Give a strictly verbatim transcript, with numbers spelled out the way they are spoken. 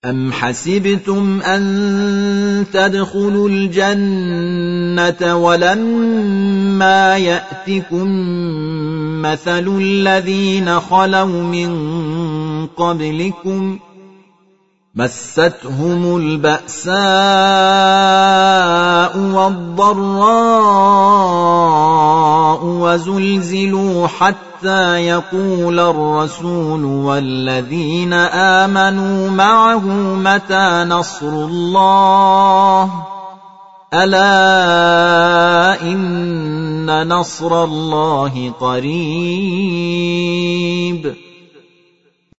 أَمْ حَسِبْتُمْ أَن تَدْخُلُوا الْجَنَّةَ وَلَمَّا يَأْتِكُم مَّثَلُ الَّذِينَ خَلَوْا مِن قَبْلِكُم مَّسَّتْهُمُ الْبَأْسَاءُ وَالضَّرَّاءُ وَزُلْزِلُوا حَتَّىٰ يَقُولَ الرَّسُولُ وَالَّذِينَ آمَنُوا مَعَهُ مَتَىٰ نَصْرُ اللَّهِ ۗ أَلَا إِنَّ نَصْرَ اللَّهِ قَرِيبٌ